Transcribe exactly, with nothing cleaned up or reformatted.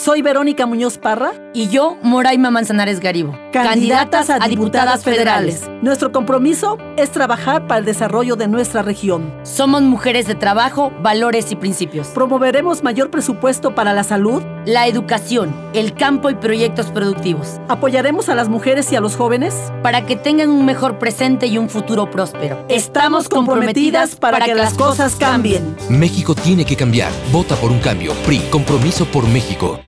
Soy Verónica Muñoz Parra. Y yo, Moraima Manzanares Garibo. Candidatas a diputadas federales. Nuestro compromiso es trabajar para el desarrollo de nuestra región. Somos mujeres de trabajo, valores y principios. Promoveremos mayor presupuesto para la salud, la educación, el campo y proyectos productivos. Apoyaremos a las mujeres y a los jóvenes para que tengan un mejor presente y un futuro próspero. Estamos comprometidas para, para que, que las cosas cambien. México tiene que cambiar. Vota por un cambio. P R I, Compromiso por México.